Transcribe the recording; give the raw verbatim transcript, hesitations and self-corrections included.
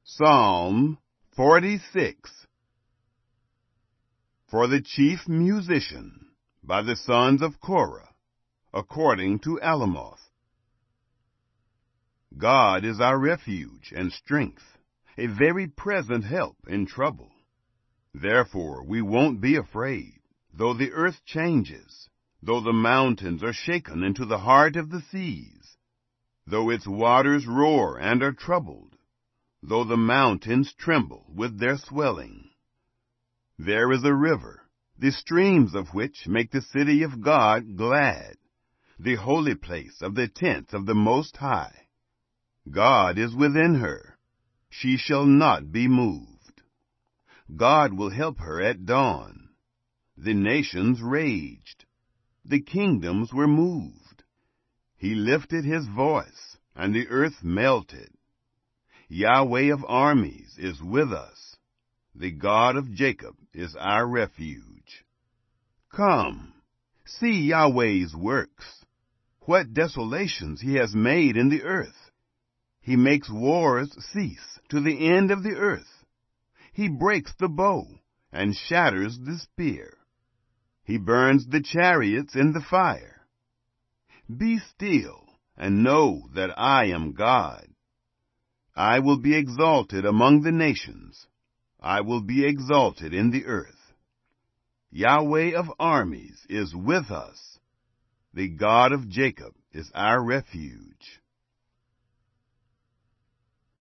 Psalm forty-six. For the chief musician, by the sons of Korah, according to Alamoth. God is our refuge and strength, a very present help in trouble. Therefore we won't be afraid, though the earth changes, though the mountains are shaken into the heart of the seas, though its waters roar and are troubled, though the mountains tremble with their swelling. There is a river, the streams of which make the city of God glad, the holy place of the tent of the Most High. God is within her. She shall not be moved. God will help her at dawn. The nations raged. The kingdoms were moved. He lifted his voice, and the earth melted. Yahweh of armies is with us. The God of Jacob is our refuge. Come, see Yahweh's works, what desolations he has made in the earth. He makes wars cease to the end of the earth. He breaks the bow and shatters the spear. He burns the chariots in the fire. Be still and know that I am God. I will be exalted among the nations. I will be exalted in the earth. Yahweh of armies is with us. The God of Jacob is our refuge.